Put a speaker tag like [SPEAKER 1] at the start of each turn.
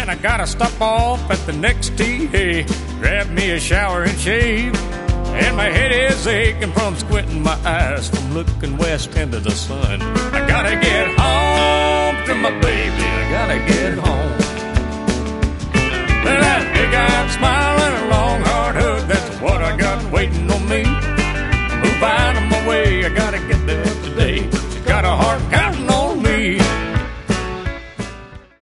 [SPEAKER 1] and I gotta stop off at the next TA, grab me a shower and shave. And my head is aching from squinting my eyes, from looking west into the sun. I gotta get home to my baby, I gotta get home. That big-eyed smile and a long hard hug, that's what I got waiting on me. Move out of my way, I gotta get there today. Got a heart counting on